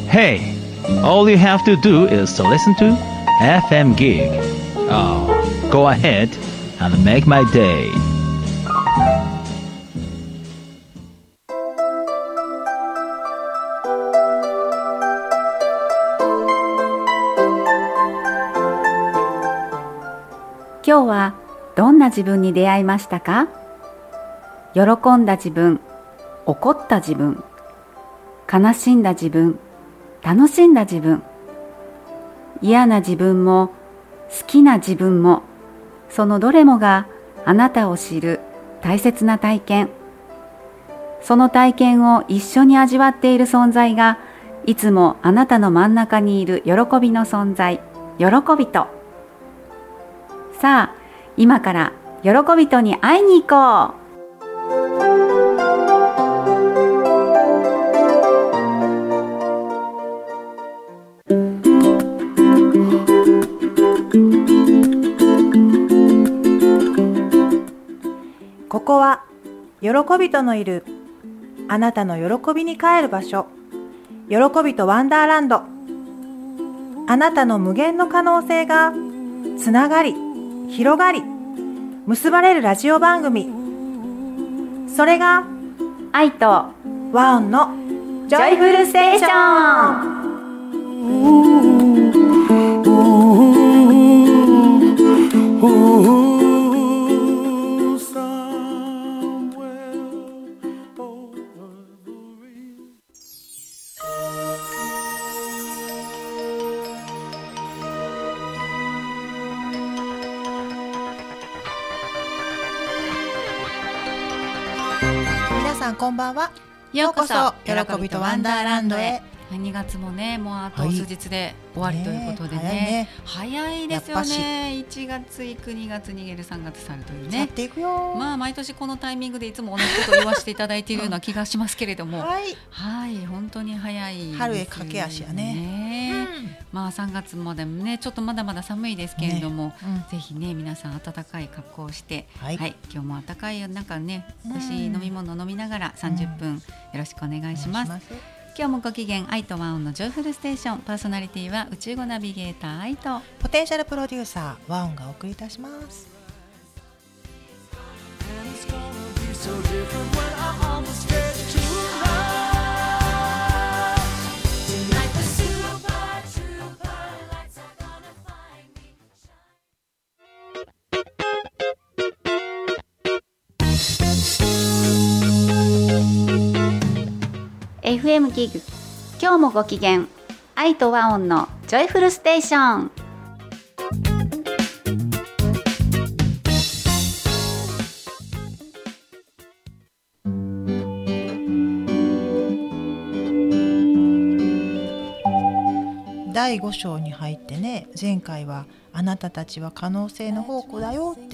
Hey, all you have to do is to listen to FM Gig. Oh, go ahead and make my day. 今日はどんな自分に出会いましたか？喜んだ自分、怒った自分、悲しんだ自分、楽しんだ自分、嫌な自分も好きな自分も、そのどれもがあなたを知る大切な体験。その体験を一緒に味わっている存在が、いつもあなたの真ん中にいる喜びの存在、喜びと。さあ、今から喜びとに会いに行こう。 ここは喜びとのいるあなたの喜びに帰る場所、喜びとワンダーランド。あなたの無限の可能性がつながり、広がり、結ばれるラジオ番組。それが愛とワオンのジョイフルステーション。 皆さんこんばんは。 ようこそ喜びとワンダーランドへ。 2月もね、もうあと数日で終わりということでね、早いですよね。1月行く、2月逃げる、3月去るというね。 やっていくよ。 まあ毎年このタイミングでいつも同じことを言わせていただいているような気がしますけれども、はい、本当に早いですね。 春へ駆け足やね。 まあ3月までもね、ちょっとまだまだ寒いですけれども、ぜひね皆さん暖かい格好をして、今日も暖かい中ね、私飲み物飲みながら30分よろしくお願いします。今日もご機嫌、愛とワオンのジョイフルステーション。パーソナリティは宇宙語ナビゲーター愛とポテンシャルプロデューサーワオンがお送りいたします。 FM ギグ、今日もご機嫌、愛とワオンのジョイフルステーション。 第5章に入ってね、前回はあなたたちは可能性の宝庫だよって、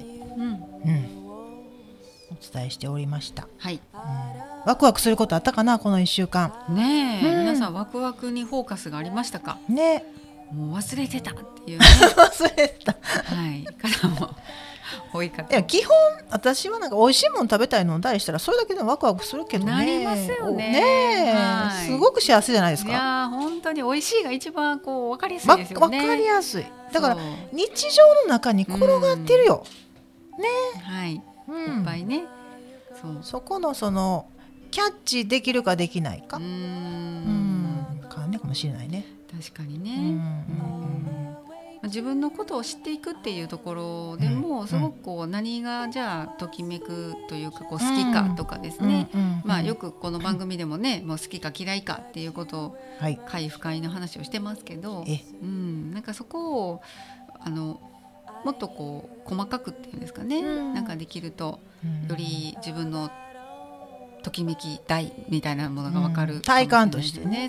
お伝えしておりました。ワクワクすることあったかな、この1週間ねえ、皆さんワクワクにフォーカスがありましたかね。 もう忘れてたっていうね忘れてた方も多いかと。 いや、基本私はなんか美味しいもの食べたいのを題したらそれだけでワクワクするけどね。 なりますよね。 すごく幸せじゃないですか。 いや本当に美味しいが一番こう分かりやすいですよね。 分かりやすい。だから日常の中に転がってるよ、ね。 いっぱいね。 そこのそのキャッチできるかできないか、関連かもしれないね。 確かにね。自分のことを知っていくっていうところでも、すごくこう何がじゃあときめくというか、こう好きかとかですね、よくこの番組でもね、もう好きか嫌いかっていうことを快不快の話をしてますけど、なんかそこをもっとこう細かくっていうんですかね、なんかできるとより自分のときめき大みたいなものが分かる、 体感としてね。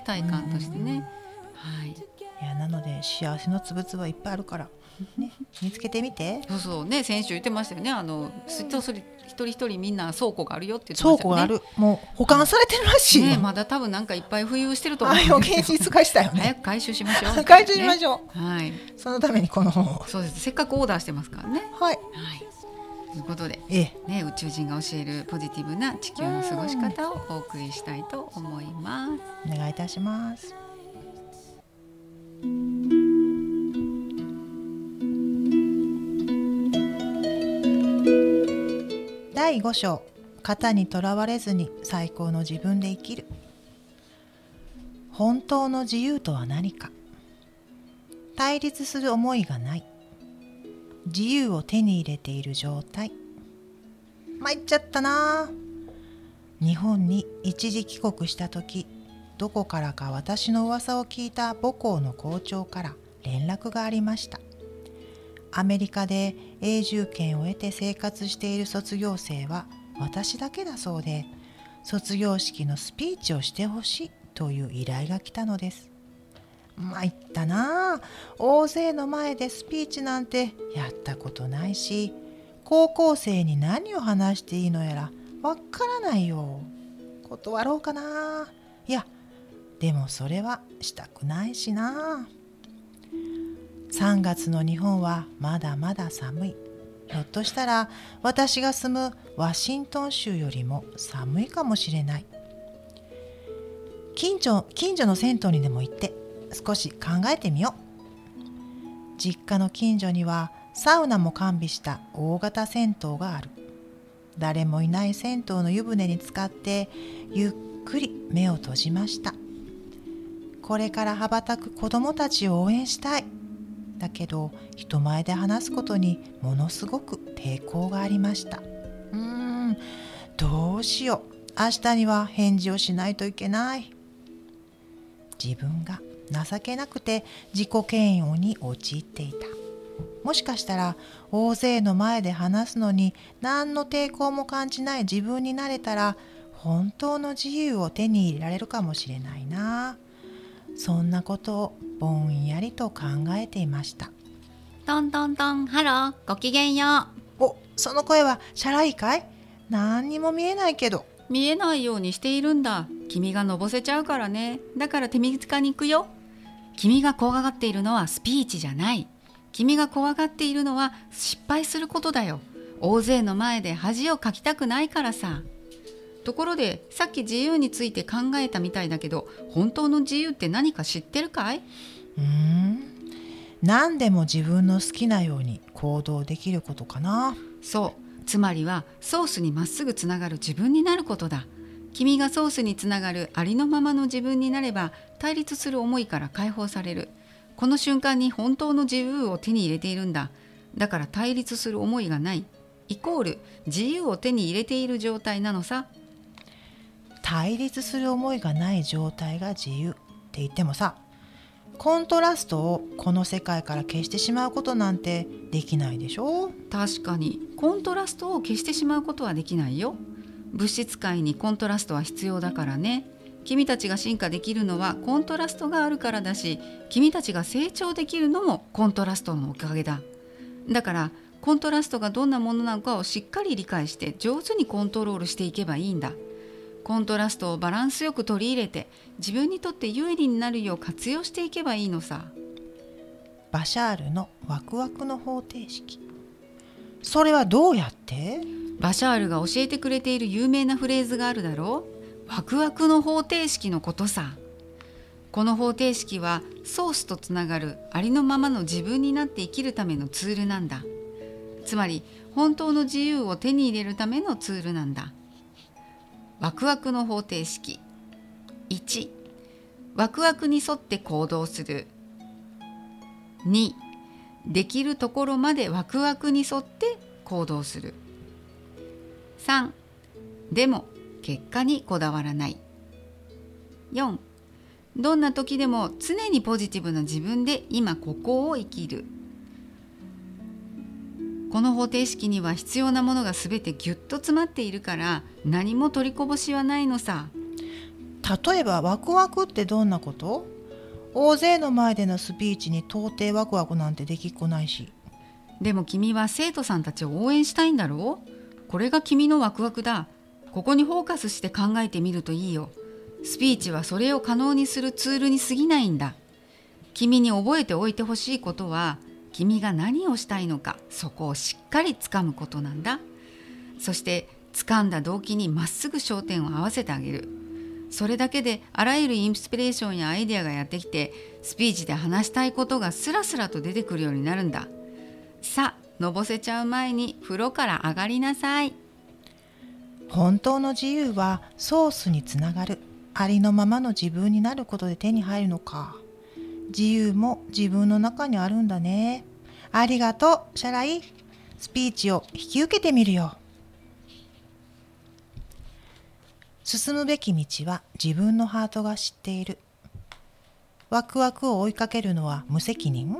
いや、なので幸せのつぶつぶはいっぱいあるから、ね、見つけてみて。 そうね、先週言ってましたよね。一人一人みんな倉庫があるよって言ってましたよね。 倉庫がある、もう保管されてるらしいよ、 まだ多分なんかいっぱい浮遊してると思うんですけど、 現実化したよね。 早く回収しましょう回収しましょう、そのためにこの本を。 そうです、せっかくオーダーしてますからね。ということで、宇宙人が教えるポジティブな地球の過ごし方をお送りしたいと思います。 お願いいたします。 第5章、型にとらわれずに最高の自分で生きる。本当の自由とは何か。対立する思いがない。自由を手に入れている状態。参っちゃったな。日本に一時帰国した時、どこからか私の噂を聞いた母校の校長から連絡がありました。アメリカで永住権を得て生活している卒業生は私だけだそうで、卒業式のスピーチをしてほしいという依頼が来たのです。参ったな。大勢の前でスピーチなんてやったことないし、高校生に何を話していいのやらわからないよ。断ろうかな。いや、でもそれはしたくないしな。3月の日本はまだまだ寒い。ひょっとしたら私が住むワシントン州よりも寒いかもしれない。近所の銭湯にでも行って少し考えてみよう。実家の近所にはサウナも完備した大型銭湯がある。誰もいない銭湯の湯船に浸かってゆっくり目を閉じました。これから羽ばたく子供たちを応援したい。だけど人前で話すことにものすごく抵抗がありました。どうしよう。明日には返事をしないといけない。自分が情けなくて自己嫌悪に陥っていた。もしかしたら大勢の前で話すのに何の抵抗も感じない自分になれたら本当の自由を手に入れられるかもしれないな。そんなことをぼんやりと考えていました。 トントントン、ハロー、ごきげんよう。 お、その声はシャライかい？何にも見えないけど。 見えないようにしているんだ。君がのぼせちゃうからね。だから手短に行くよ。君が怖がっているのはスピーチじゃない。君が怖がっているのは失敗することだよ。大勢の前で恥をかきたくないからさ。ところでさっき自由について考えたみたいだけど、本当の自由って何か知ってるかい？ 何でも自分の好きなように行動できることかな。 そう、つまりはソースにまっすぐつながる自分になることだ。君がソースにつながるありのままの自分になれば対立する思いから解放される。この瞬間に本当の自由を手に入れているんだ。だから対立する思いがないイコール自由を手に入れている状態なのさ。 対立する思いがない状態が自由って言ってもさ、コントラストをこの世界から消してしまうことなんてできないでしょ。 確かにコントラストを消してしまうことはできないよ。物質界にコントラストは必要だからね。君たちが進化できるのはコントラストがあるからだし、君たちが成長できるのもコントラストのおかげだ。だからコントラストがどんなものなのかをしっかり理解して上手にコントロールしていけばいいんだ。コントラストをバランスよく取り入れて自分にとって有利になるよう活用していけばいいのさ。 バシャールのワクワクの方程式。それはどうやって？ バシャールが教えてくれている有名なフレーズがあるだろう。ワクワクの方程式のことさ。この方程式はソースとつながるありのままの自分になって生きるためのツールなんだ。つまり本当の自由を手に入れるためのツールなんだ。ワクワクの方程式。1、ワクワクに沿って行動する。2、できるところまでワクワクに沿って行動する。3、でも結果にこだわらない。4、どんな時でも常にポジティブな自分で今ここを生きる。この方程式には必要なものがすべてぎゅっと詰まっているから何も取りこぼしはないのさ。 例えばワクワクってどんなこと？大勢の前でのスピーチに到底ワクワクなんてできっこないし。 でも君は生徒さんたちを応援したいんだろう？これが君のワクワクだ。ここにフォーカスして考えてみるといいよ。スピーチはそれを可能にするツールに過ぎないんだ。君に覚えておいてほしいことは、君が何をしたいのか、そこをしっかりつかむことなんだ。そして掴んだ動機にまっすぐ焦点を合わせてあげる。 それだけであらゆるインスピレーションやアイデアがやってきて、スピーチで話したいことがスラスラと出てくるようになるんだ。さあ、のぼせちゃう前に風呂から上がりなさい。 本当の自由はソースにつながる、ありのままの自分になることで手に入るのか。自由も自分の中にあるんだね。ありがとう、シャライ。スピーチを引き受けてみるよ。進むべき道は自分のハートが知っている。ワクワクを追いかけるのは無責任？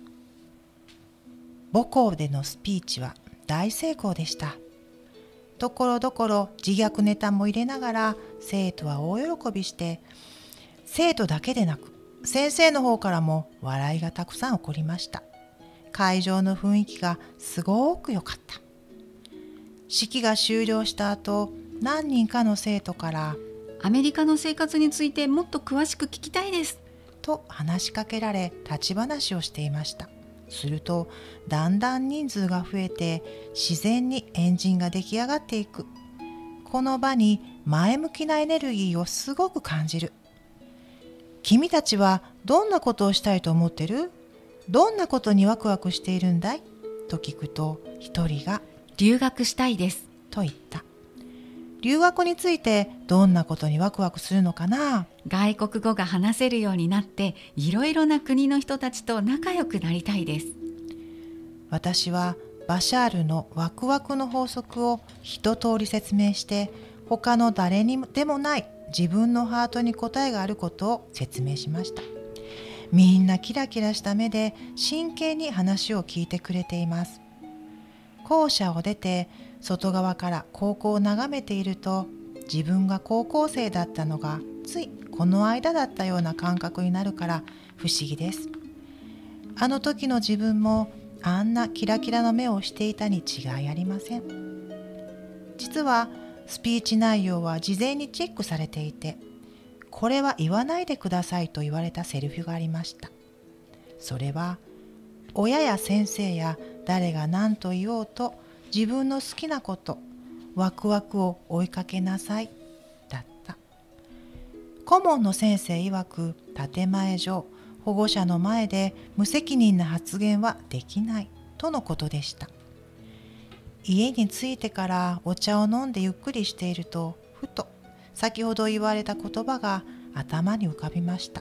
母校でのスピーチは大成功でした。ところどころ自虐ネタも入れながら生徒は大喜びして、生徒だけでなく先生の方からも笑いがたくさん起こりました。会場の雰囲気がすごく良かった。式が終了した後、何人かの生徒からアメリカの生活についてもっと詳しく聞きたいですと話しかけられ、立ち話をしていました。するとだんだん人数が増えて、自然にエンジンが出来上がっていく。この場に前向きなエネルギーをすごく感じる。君たちはどんなことをしたいと思ってる？どんなことにワクワクしているんだい？と聞くと、一人が留学したいですと言った。留学についてどんなことにワクワクするのかな？ 外国語が話せるようになって、いろいろな国の人たちと仲良くなりたいです。 私はバシャールのワクワクの法則を一通り説明して、他の誰にでもない自分のハートに答えがあることを説明しました。みんなキラキラした目で真剣に話を聞いてくれています。校舎を出て外側から高校を眺めていると、自分が高校生だったのがついこの間だったような感覚になるから不思議です。あの時の自分もあんなキラキラの目をしていたに違いありません。実はスピーチ内容は事前にチェックされていて、これは言わないでくださいと言われたセリフがありました。それは、親や先生や誰が何と言おうと自分の好きなこと、ワクワクを追いかけなさいだった。顧問の先生曰く、建前上保護者の前で無責任な発言はできないとのことでした。家に着いてからお茶を飲んでゆっくりしていると、ふと先ほど言われた言葉が頭に浮かびました。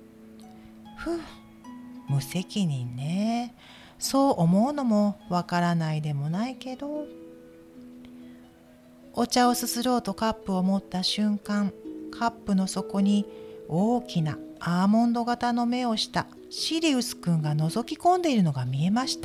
無責任ね。そう思うのもわからないでもないけど。お茶をすすろうとカップを持った瞬間、カップの底に大きなアーモンド型の目をしたシリウス君が覗き込んでいるのが見えました。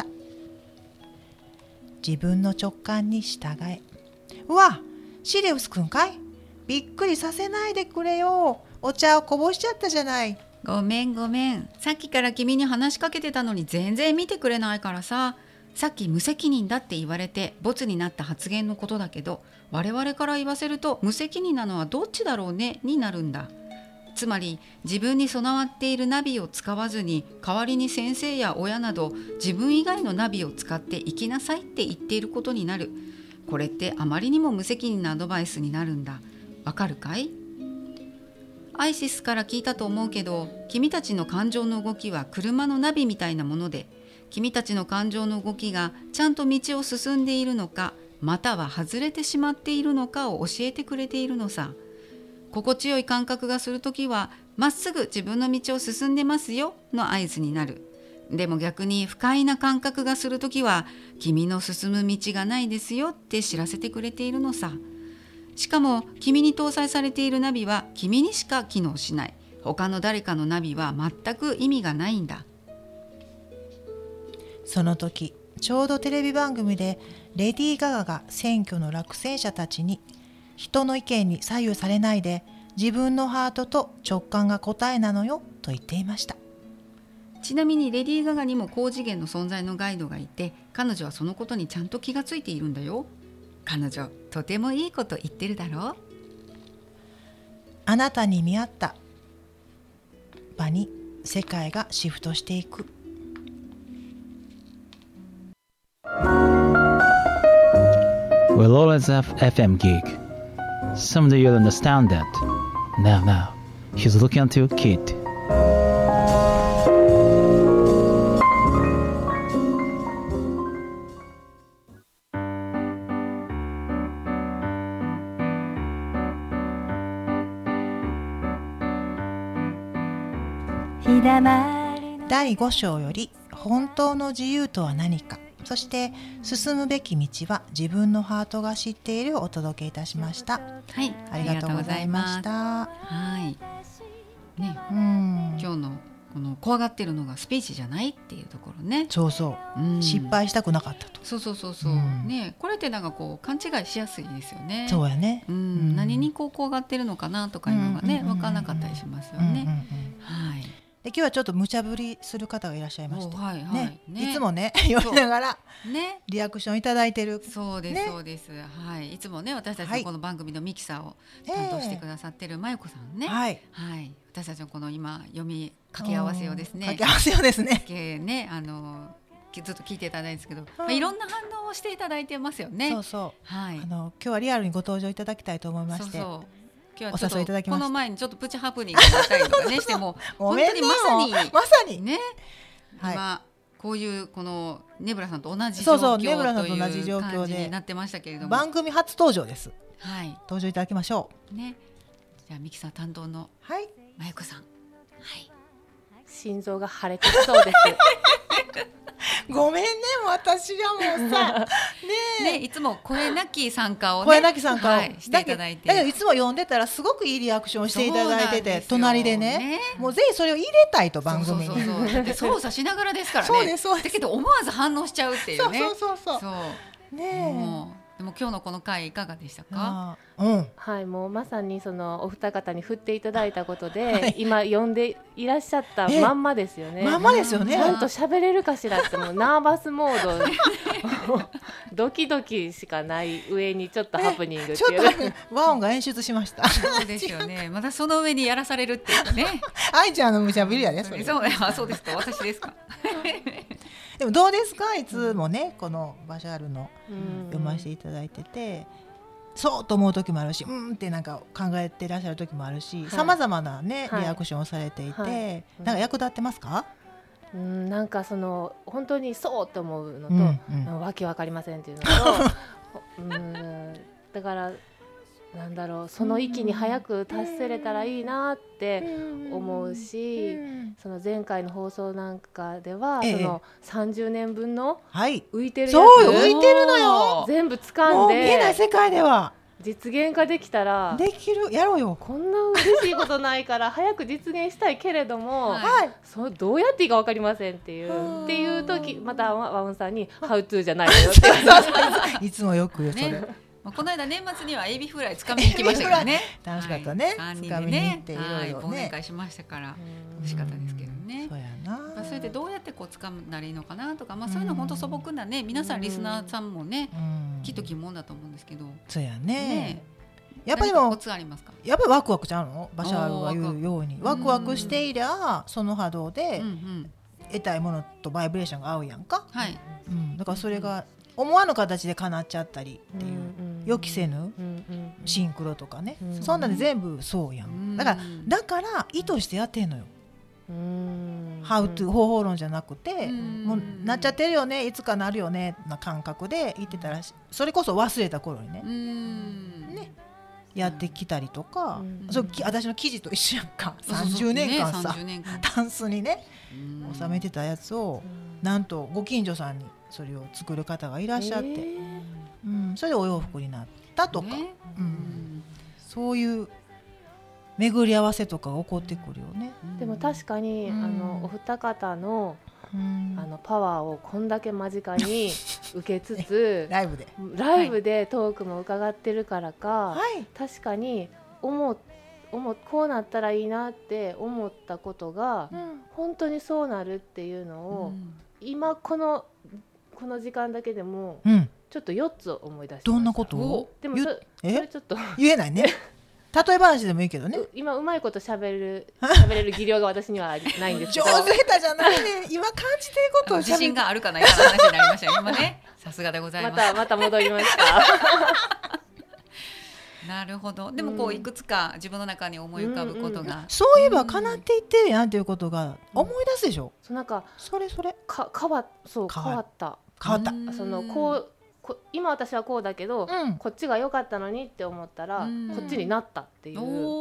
自分の直感に従え。うわ、シリウス君かい？びっくりさせないでくれよ。お茶をこぼしちゃったじゃない。 ごめん。さっきから君に話しかけてたのに全然見てくれないからさ。さっき無責任だって言われてボツになった発言のことだけど、我々から言わせると無責任なのはどっちだろうねになるんだ。つまり自分に備わっているナビを使わずに、代わりに先生や親など自分以外のナビを使って生きなさいって言っていることになる。これってあまりにも無責任なアドバイスになるんだ。わかるかい？アイシスから聞いたと思うけど、君たちの感情の動きは車のナビみたいなもので、君たちの感情の動きがちゃんと道を進んでいるのか、または外れてしまっているのかを教えてくれているのさ。心地よい感覚がするときは、まっすぐ自分の道を進んでますよの合図になる。でも逆に不快な感覚がするときは、君の進む道がないですよって知らせてくれているのさ。しかも君に搭載されているナビは君にしか機能しない。他の誰かのナビは全く意味がないんだ。 その時、ちょうどテレビ番組でレディー・ガガが選挙の落選者たちに、人の意見に左右されないで自分のハートと直感が答えなのよと言っていました。 ちなみにレディー・ガガにも高次元の存在のガイドがいて、彼女はそのことにちゃんと気がついているんだよ。彼女とてもいいこと言ってるだろう。 あなたに見合った場に世界がシフトしていく。 We'll always have FM gig. Someday you'll understand that. Now, he's looking at you, kid. 第5章より本当の自由とは何か、そして進むべき道は自分のハートが知っているをお届けいたしました。 はい、 ありがとうございました。 はい、ね、今日のこの怖がってるのがスピーチじゃないっていうところね。 そうそう、失敗したくなかったと。 そう、ね、これってなんかこう勘違いしやすいですよね。 そうやね、 何にこう怖がってるのかなとかいうのがね、分からなかったりしますよね。はい。 で今日はちょっと無茶ぶりする方がいらっしゃいまして、いつもね読みながらリアクションいただいてる。 そうです、そうです。はい、いつもね私たちのこの番組のミキサーを担当してくださってるまゆこさんね。はい、私たちのこの今読み掛け合わせをですね。 掛け合わせをですね。 ね、ずっと聞いていただいたんですけど、いろんな反応をしていただいてますよね。 そうそう。はい。今日はリアルにご登場いただきたいと思いまして。そう。今日はちょっとこの前にちょっとプチハプニングがあったりとかねしても本当にまさにね、今こういうこのネブラさんと同じ状況という感じになってましたけれども、 番組初登場です。 はい、 登場いただきましょうね。じゃあミキサー担当のまゆこさん、はい、 心臓が腫れてそうですごめんね、私がもうさね、いつも声なき参加をね、 していただいて、 いつも読んでたらすごくいいリアクションをしていただいてて、隣でね、もうぜひそれを入れたいと番組に。 だって操作しながらですからね。 そうですそうです。 だけど思わず反応しちゃうっていうね。 そうね。 でも今日のこの回いかがでしたか？ はい、もうまさにそのお二方に振っていただいたことで、今読んでいらっしゃったまんまですよね。 まんまですよね。 ちゃんと喋れるかしらって、もうナーバスモードドキドキしかない上にちょっとハプニングっていう。ちょっと和音が演出しました。 そうですよね。またその上にやらされるっていうね。 愛ちゃんの無茶ぶりやね。そうですか。私ですか。 でもどうですか、いつもねこのバシャールの読ませていただいてて、そうと思う時もあるし、ってなんか考えてらっしゃる時もあるし、さまざまなねリアクションをされていて、なんか役立ってますか？ なんかその本当にそうと思うのと、わけわかりませんっていうのと、だからなんだろう、その域に早く達せれたらいいなって思うし、その前回の放送なんかでは、その30年分の浮いてるやつ、 そうよ、浮いてるのよ、 全部掴んで、もう見えない世界では実現化できたら、 できる、やろうよ。 こんな嬉しいことないから早く実現したいけれども、そうどうやっていいか分かりませんっていう時、またワウンさんにハウトゥーじゃないのよっていつもよく言うそれ。 この間年末にはエビフライつかみに行きましたけどね。 楽しかったね。 つかみに行っていろいろ忘年会しましたから嬉しかったですけどね。 そうやな。 それでどうやってこうつかんだらいいのかなとか、そういうの本当素朴なね、皆さんリスナーさんもね、きっと疑問だと思うんですけど。 そうやね。やっぱりもコツありますか？ やっぱりワクワクちゃうの？バシャールが言うようにワクワクしていりゃその波動で得たいものとバイブレーションが合うやんか。はい。だからそれが思わぬ形で叶っちゃったりっていう、予期せぬシンクロとかね、そんなんで全部そうやん。だから意図してやってんのよ。ハウトゥー方法論じゃなくて、もうなっちゃってるよね、いつかなるよねな感覚で言ってたら、それこそ忘れた頃にねやってきたりとか、私の記事と一緒やんか。30年間さタンスにね収めてたやつを、なんとご近所さんにそれを作る方がいらっしゃって、それでお洋服になったとか、そういう巡り合わせとかが起こってくるよね。 でも確かに、お二方のパワーをこんだけ間近に受けつつライブでトークも伺ってるからか、確かにこうなったらいいなって思ったことが、本当にそうなるっていうのを、今この時間だけでもちょっと4つ思い出しました。 どんなことを？ でもそれちょっと言えないね。例え話でもいいけどね。 今うまいこと喋れる技量が私にはないんですけど。 上手下手じゃないね。今感じてることを自信があるかないかの話になりましたよ今ね。さすがでございます。 また戻りました。 なるほど。でもこういくつか自分の中に思い浮かぶことが、 そういえば叶っていってるやんっていうことが思い出すでしょ。 なんかそれ変わった。その今私はこうだけど、こっちが良かったのにって思ったら、こっちになったっていう。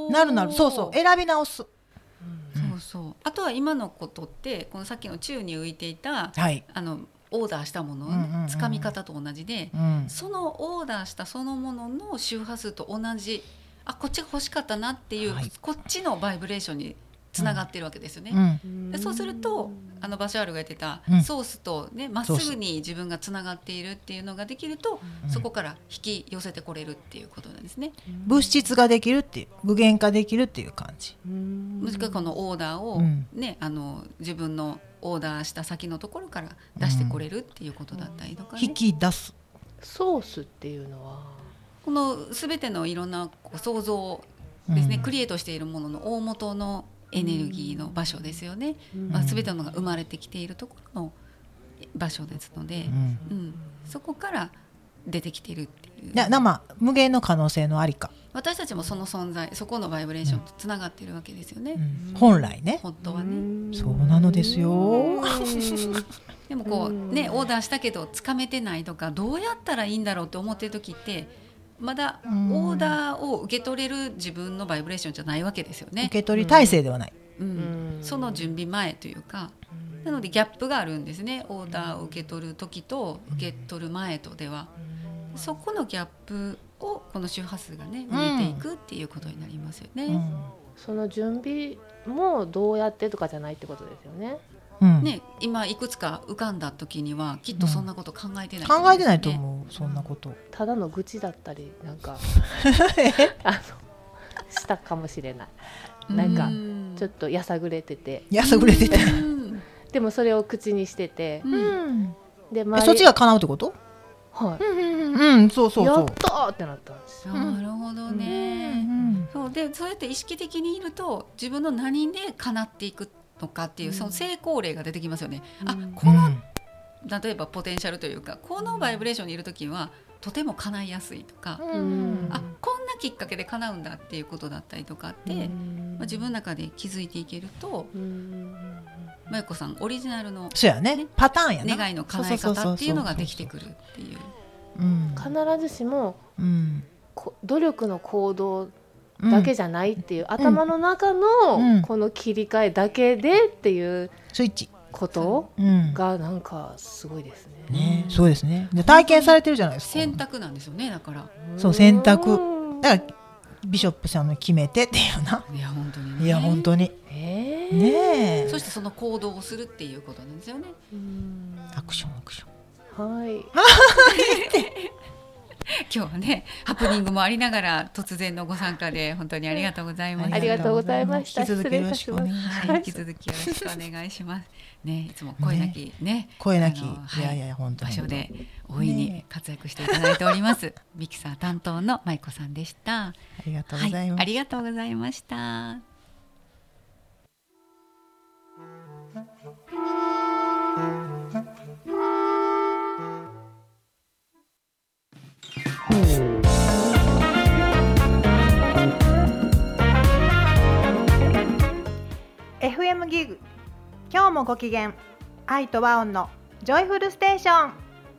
なるそう選び直す。 あとは今のことってこのさっきの宙に浮いていた、オーダーしたもののつかみ方と同じで、そのオーダーしたそのものの周波数と同じ、こっちが欲しかったなっていう、こっちのバイブレーションにつながってるわけですよね。でそうするとバシャールが言ってたソースとね、まっすぐに自分がつながっているっていうのができると、そこから引き寄せてこれるっていうことなんですね。 物質ができるっていう、具現化できるっていう感じ。 もしくはこのオーダーを、ね、自分のオーダーした先のところから出してこれるっていうことだったりとか、ね、 引き出す。 ソースっていうのはこの全てのいろんな想像ですね、クリエイトしているものの大元のエネルギーの場所ですよね。全てのが生まれてきているところの場所ですので、そこから出てきているっていう。 無限の可能性のありか。 私たちもその存在、そこのバイブレーションとつながっているわけですよね。 本来ね。 本当はね。 そうなのですよ。 でもこうね、オーダーしたけどつかめてないとか、どうやったらいいんだろうって思ってる時って、まだオーダーを受け取れる自分のバイブレーションじゃないわけですよね。 受け取り体制ではない、 その準備前というか、なのでギャップがあるんですね。オーダーを受け取る時と受け取る前とでは、そこのギャップをこの周波数がね埋めていくっていうことになりますよね。 その準備もどうやってとかじゃないってことですよね。 ね、今いくつか浮かんだ時にはきっとそんなこと考えてない、 考えてないと思う。そんなことただの愚痴だったりなんかしたかもしれない。なんかちょっとやさぐれててでもそれを口にしてて、 でそっちが叶うってこと？ はい、 そうやったーってなったんですよ。 なるほどね。そうやって意識的にいると自分の何で叶っていくのかっていう、その成功例が出てきますよね。この例えばポテンシャルというか、このバイブレーションにいるときはとても叶いやすいとか、こんなきっかけで叶うんだっていうことだったりとかって、自分の中で気づいていけると、まゆこさんオリジナルの、 そうやね、パターンやな、 願いの叶え方っていうのができてくるっていう。 必ずしも、努力の行動だけじゃないっていう、頭の中のこの切り替えだけでっていうスイッチことがなんかすごいですね。そうですね。で体験されてるじゃないですか。 選択なんですよね。だからそう、選択だからビショップさんの決めてっていうな。 いや本当にね。 いや本当に。ね。 そしてその行動をするっていうことなんですよね。 アクション。 はい。 今日はね、ハプニングもありながら突然のご参加で本当にありがとうございます。 ありがとうございました。 引き続きよろしくお願いします。 引き続きよろしくお願いします。ね、いつも声なきね、 声なきいや本当に場所で大いに活躍していただいております。ミキサー担当のまいこさんでした。 ありがとうございます。 ありがとうございました。 FM ギグ、今日もご機嫌、愛と和音のジョイフルステーション。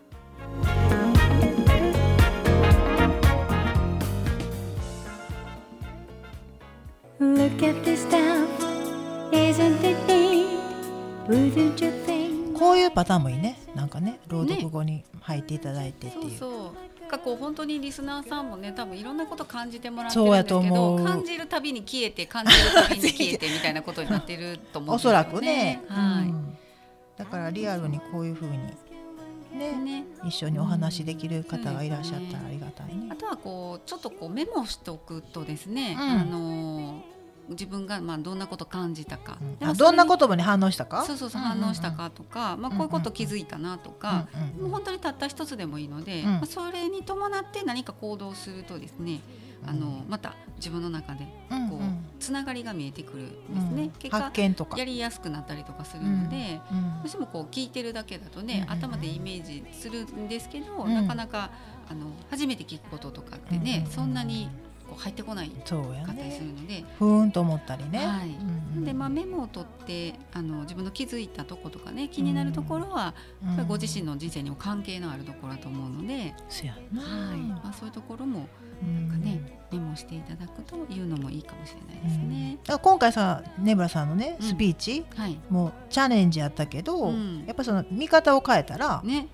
こういうパターンもいいね。なんかね、朗読後に入っていただいてっていう。 こう本当にリスナーさんもね、多分いろんなこと感じてもらってるんですけど、感じるたびに消えて、感じるたびに消えてみたいなことになってると思うんですよね。 おそらくね。だからリアルにこういう風にね、一緒にお話しできる方がいらっしゃったらありがたいね。 あとはこうちょっとこうメモしておくとですね、自分がどんなこと感じたか、 どんな言葉に反応したか、 そう反応したかとか、こういうこと気づいたなとか、もう本当にたった一つでもいいので、それに伴って何か行動するとですね、また自分の中でこうつながりが見えてくるんですね。結果発見とかやりやすくなったりとかするので、どうしてもこう聞いてるだけだとね、頭でイメージするんですけど、なかなか初めて聞くこととかってね、そんなにこう入ってこないかったりするので、 ふーんと思ったりね、 はい、でメモを取って自分の気づいたとことかね気になるところは、ご自身の人生にも関係のあるところだと思うので、はいそういうところもなんかね、メモしていただくというのもいいかもしれないですね。 今回さ根村さんのねスピーチ、もうチャレンジやったけど、やっぱその見方を変えたらね、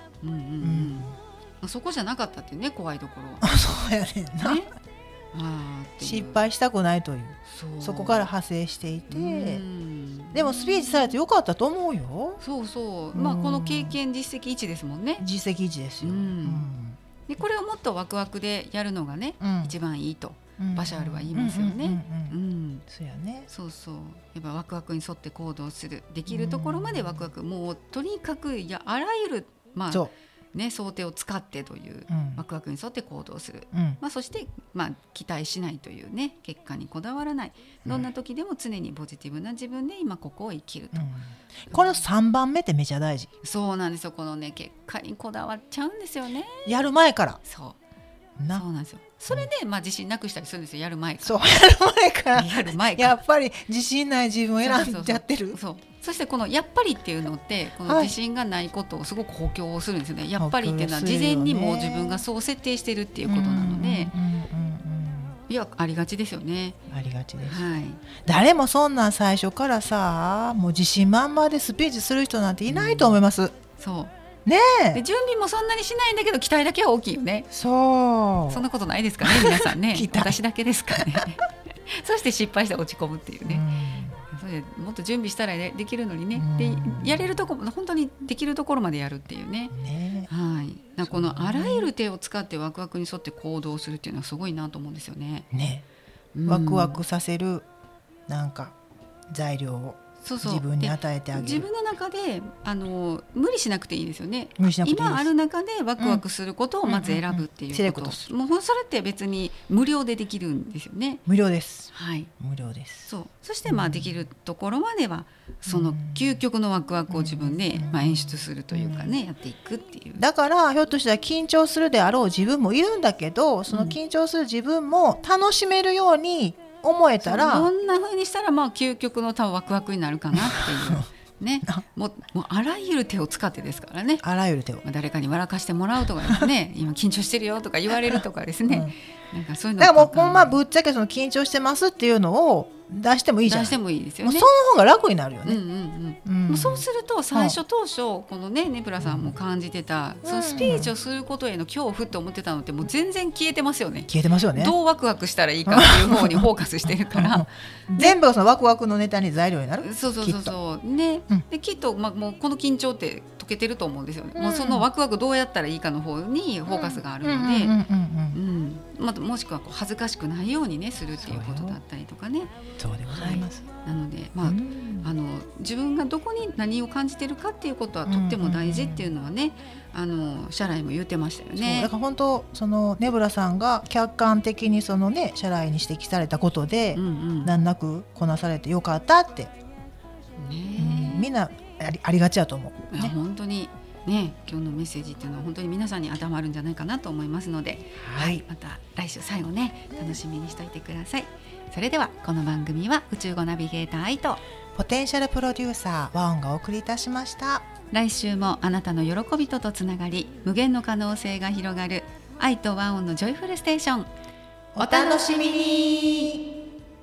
そこじゃなかったっていうね、怖いところはそうやねんな、失敗したくないという、そこから派生していて、でもスピーチされてよかったと思うよ。 そうそう、この経験実績1ですもんね。 実績1ですよ、 でこれをもっとワクワクでやるのがね、一番いいとバシャールは言いますよね。 そうやね。 そうそう、やっぱワクワクに沿って行動する、できるところまでワクワク、もうとにかくあらゆる想定を使ってという、ワクワクに沿って行動する、そして、期待しないというね、結果にこだわらない、どんな時でも常にポジティブな自分で今ここを生きると、 この3番目ってめちゃ大事。 そうなんですよ。このね結果にこだわっちゃうんですよね、 やる前から。 そうなんですよ。それで、自信なくしたりするんですよ、やる前から。 そう、やる前からやっぱり自信ない自分を選んじゃってる。 そしてこのやっぱりっていうのって、この自信がないことをすごく補強するんですよね。やっぱりっていうのは事前にもう自分がそう設定してるっていうことなので、いやありがちですよね。 ありがちです、誰もそんなん最初からさ、もう自信満々でスピーチする人なんていないと思います。 そうね、 で準備もそんなにしないんだけど期待だけは大きいよね。 そんなことないですかね皆さんね私だけですかねそして失敗して落ち込むっていうね、それでもっと準備したら、できるのにね、でやれるところ、本当にできるところまでやるっていうね、このあらゆる手を使ってワクワクに沿って行動するっていうのはすごいなと思うんですよね。 ワクワクさせるなんか材料を自分に与えてあげる。 自分の中で無理しなくていいですよね。今ある中でワクワクすることをまず選ぶっていうこと、もうそれって別に無料でできるんですよね。 無料です。 無料です。そしてできるところまではその究極のワクワクを自分で演出するというかね、やっていくっていう。 だからひょっとしたら緊張するであろう自分もいるんだけど、その緊張する自分も楽しめるように思えたら、 どんな風にしたら究極のワクワクになるかなっていうねもうあらゆる手を使ってですからね。 あらゆる手を、 誰かに笑かしてもらうとかですね今緊張してるよとか言われるとかですね、なんかそういうのだからもうほんまぶっちゃけその緊張してますっていうのを出してもいいじゃない。 出してもいいですよね。 もうその方が楽になるよね。 もうそうすると最初当初このねネプラさんも感じてた、そのスピーチをすることへの恐怖って思ってたのってもう全然消えてますよね。 消えてますよね。 どうワクワクしたらいいかっていう方にフォーカスしてるから全部そのワクワクのネタに材料になる。 そうね、できっともうこの緊張って解けてると思うんですよね。もうそのワクワクどうやったらいいかの方にフォーカスがあるので、もしくは恥ずかしくないようにねするっていうことだったりとかね。 そうでございます。 なので自分がどこに何を感じてるかっていうことはとっても大事っていうのはね、社来も言ってましたよね。 だから本当そのネブラさんが客観的にそのね社来に指摘されたことで、難なくこなされてよかったって、みんなありがちやと思う、 本当にね、今日のメッセージっていうのは本当に皆さんに当てはまるんじゃないかなと思いますので、また来週最後ね楽しみにしておいてください。それではこの番組は宇宙語ナビゲーター愛とポテンシャルプロデューサーワオンがお送りいたしました。 来週もあなたの喜びとつながり、無限の可能性が広がる愛とワオンのジョイフルステーション、 お楽しみに。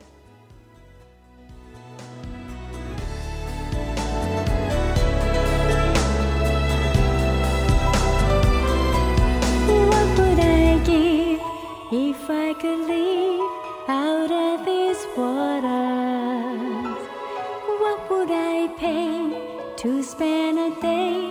If I could live out of these waters, what would I pay to spend a day